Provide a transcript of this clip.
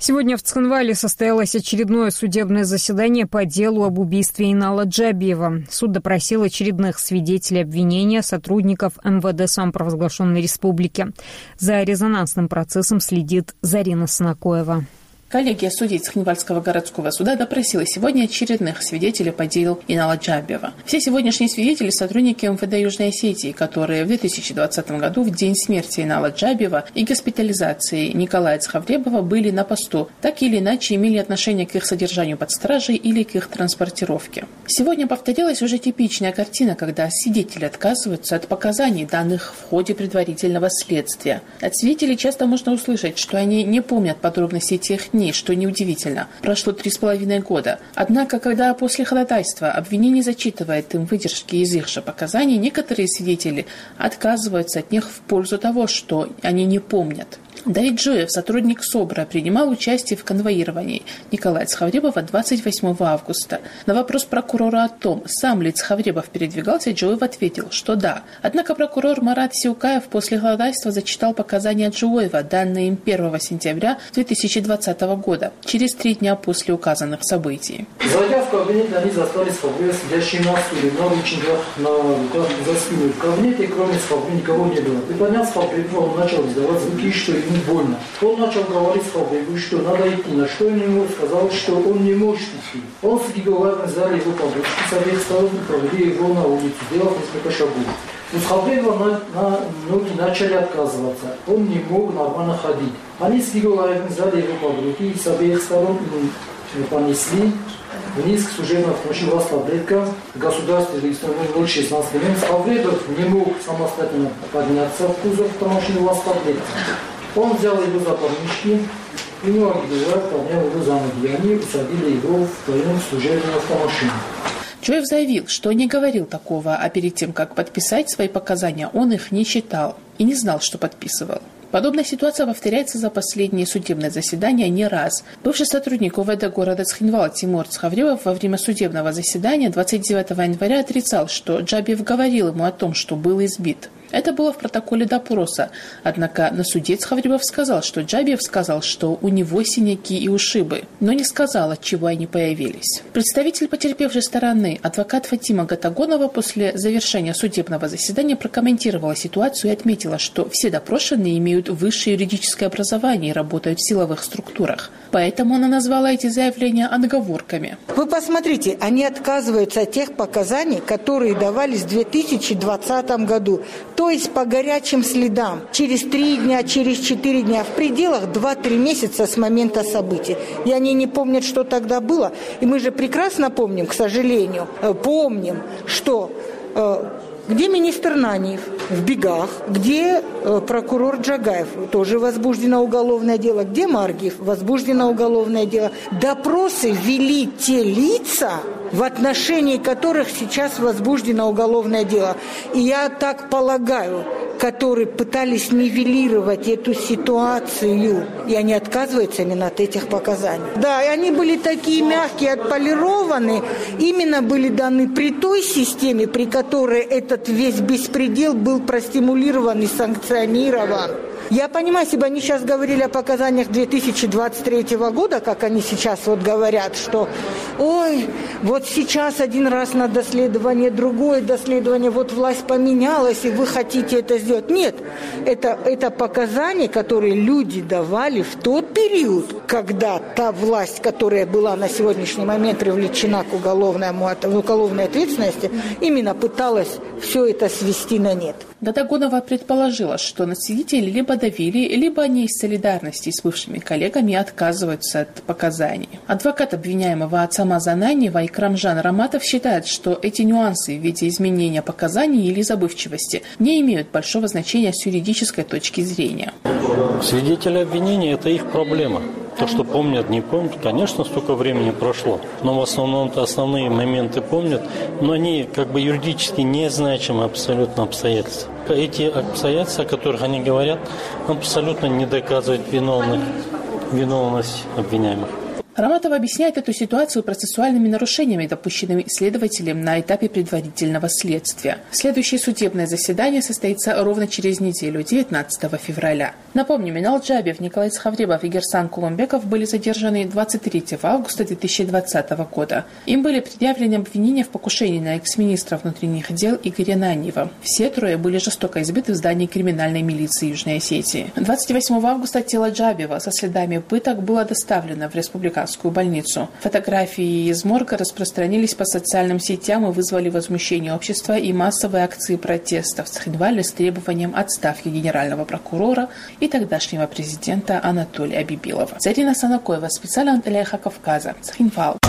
Сегодня в Цхинвале состоялось очередное судебное заседание по делу об убийстве Инала Джабиева. Суд допросил очередных свидетелей обвинения, сотрудников МВД самопровозглашенной республики. За резонансным процессом следит Зарина Санакоева. Коллегия судей Цхинвальского городского суда допросила сегодня очередных свидетелей по делу Инала Джабиева. Все сегодняшние свидетели – сотрудники МВД Южной Осетии, которые в 2020 году, в день смерти Инала Джабиева и госпитализации Николая Цхавребова, были на посту, так или иначе имели отношение к их содержанию под стражей или к их транспортировке. Сегодня повторилась уже типичная картина, когда свидетели отказываются от показаний, данных в ходе предварительного следствия. От свидетелей часто можно услышать, что они не помнят подробностей тех дней, что неудивительно. Прошло 3,5 года. Однако, когда после ходатайства обвинение зачитывает им выдержки из их же показаний, некоторые свидетели отказываются от них в пользу того, что они не помнят. Давид Джоев, сотрудник СОБРа, принимал участие в конвоировании Николая Цхавребова 28 августа. На вопрос прокурора о том, сам ли Цхавребов передвигался, Джоев ответил, что да. Однако прокурор Марат Сиукаев после ходатайства зачитал показания Джоева, данные им 1 сентября 2020 года, через 3 дня после указанных событий. Зайдя в кабинет, они застали Цхавребова, сидящие на стуле, на ручниках, на руках за спиной. В кабинете, кроме Цхавребова, никого не было. И подняв Цхавребова, он начал издавать звуки, что ему больно. Он начал говорить Цхавребову, что надо идти, на что он ему сказал, что он не может идти. Он с Гиговаром взяли его подружки с обеих сторон и провели его на улицу, сделав несколько шагов. У Цхавребова ноги начали отказываться. Он не мог нормально ходить. Они с Гиговаром взяли его подруги и с обеих сторон понесли вниз к служебному автомобилю с таблеткой государственной регистрации 016. Цхавребов не мог самостоятельно подняться в кузов автомобиля с таблеткой. Он взял его за подмышки, и ноги поднял его за ноги. Они усадили его вдвоем в служебную автомашину. Джоев заявил, что не говорил такого, а перед тем, как подписать свои показания, он их не читал и не знал, что подписывал. Подобная ситуация повторяется за последние судебные заседания не раз. Бывший сотрудник УВД города Цхинвал Тимур Цхавребов во время судебного заседания 29 января отрицал, что Джабиев говорил ему о том, что был избит. Это было в протоколе допроса. Однако на суде Цхавребов сказал, что Джабиев сказал, что у него синяки и ушибы, но не сказал, от чего они появились. Представитель потерпевшей стороны, адвокат Фатима Гатагонова, после завершения судебного заседания прокомментировала ситуацию и отметила, что все допрошенные имеют высшее юридическое образование и работают в силовых структурах. Поэтому она назвала эти заявления отговорками. Вы посмотрите, они отказываются от тех показаний, которые давались в 2020 году. То есть по горячим следам. Через 3 дня, через 4 дня. В пределах 2-3 месяца с момента событий. И они не помнят, что тогда было. И мы же прекрасно помним, к сожалению, что... Где министр Наниев? В бегах. Где прокурор Джагаев? Тоже возбуждено уголовное дело. Где Маргиев? Возбуждено уголовное дело. Допросы вели те лица, в отношении которых сейчас возбуждено уголовное дело. И я так полагаю, которые пытались нивелировать эту ситуацию, и они отказываются именно от этих показаний. Да, и они были такие мягкие, отполированы, именно были даны при той системе, при которой этот весь беспредел был простимулирован и санкционирован. Я понимаю, если бы они сейчас говорили о показаниях 2023 года, как они сейчас вот говорят, что ой, вот сейчас один раз на доследование, другое доследование, вот власть поменялась, и вы хотите это сделать. Нет, это показания, которые люди давали в тот период, когда та власть, которая была на сегодняшний момент привлечена к уголовной ответственности, именно пыталась все это свести на нет. Гатагонова предположила, что на свидетелей либо давили, либо они из солидарности с бывшими коллегами отказываются от показаний. Адвокат обвиняемого отца Зананиева Икрамжан Раматов считает, что эти нюансы в виде изменения показаний или забывчивости не имеют большого значения с юридической точки зрения. Свидетели обвинения – это их проблема. То, что помнят, не помнят, конечно, столько времени прошло. Но в основном-то основные моменты помнят, но они как бы юридически незначимы абсолютно обстоятельства. Эти обстоятельства, о которых они говорят, абсолютно не доказывают виновность обвиняемых. Раматова объясняет эту ситуацию процессуальными нарушениями, допущенными следователем на этапе предварительного следствия. Следующее судебное заседание состоится ровно через неделю, 19 февраля. Напомним, Инал Джабиев, Николай Цхавребов и Герсан Кулумбеков были задержаны 23 августа 2020 года. Им были предъявлены обвинения в покушении на экс-министра внутренних дел Игоря Наньева. Все трое были жестоко избиты в здании криминальной милиции Южной Осетии. 28 августа тело Джабиева со следами пыток было доставлено в республиканскую больницу. Фотографии из морга распространились по социальным сетям и вызвали возмущение общества и массовые акции протеста в Цхинвале с требованием отставки генерального прокурора и тогдашнего президента Анатолия Бибилова. Зарина Санакоева, специально для Эхо Кавказа, Цхинвал.